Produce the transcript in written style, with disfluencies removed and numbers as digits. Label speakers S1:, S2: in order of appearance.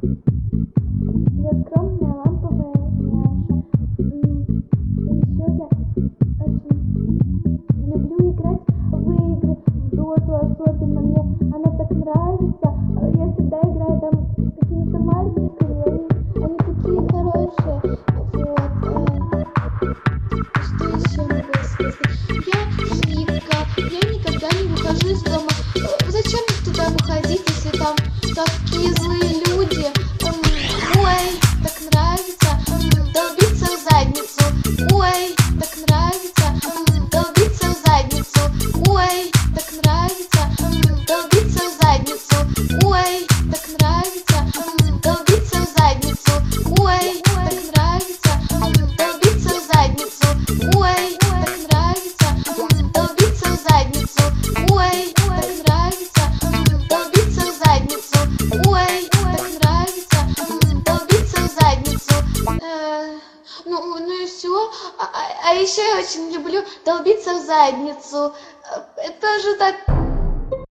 S1: Я скромная, ламповая няша. Еще я очень люблю играть в игры, в доту особенно. Мне она так нравится. Я всегда играю там с какими-то мальчиками, они такие хорошие. Что еще могу сказать? Я Шнипка, я никогда не выхожу из дома. Зачем мне туда выходить, если там такие злые люди? Ой, так нравится долбиться в задницу. Ой, так нравится долбиться в задницу. Ой, так нравится долбиться в задницу. Ой, так нравится долбиться в задницу. Ой, так нравится долбиться в задницу. Ой, так нравится долбиться в задницу. Ой, так нравится долбиться в задницу. Ой, так нравится долбиться в задницу. Ну и все. А еще я очень люблю долбиться в задницу. Это же так